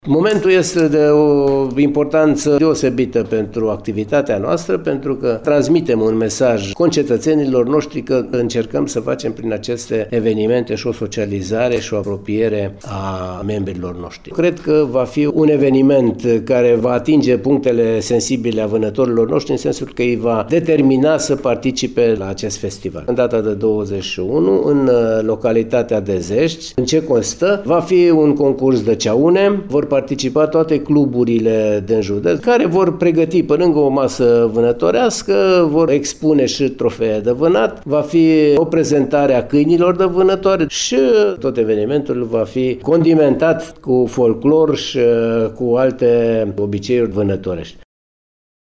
Momentul este de o importanță deosebită pentru activitatea noastră, pentru că transmitem un mesaj concetățenilor noștri că încercăm să facem prin aceste evenimente și o socializare și o apropiere a membrilor noștri. Cred că va fi un eveniment care va atinge punctele sensibile a vânătorilor noștri, în sensul că îi va determina să participe la acest festival. În data de 21, în localitatea de Zești, în ce constă? Va fi un concurs de ceaune, vor participa toate cluburile din județ, care vor pregăti, pe lângă o masă vânătorească, vor expune și trofee de vânat, va fi o prezentare a câinilor de vânătoare și tot evenimentul va fi condimentat cu folclor și cu alte obiceiuri vânătorești.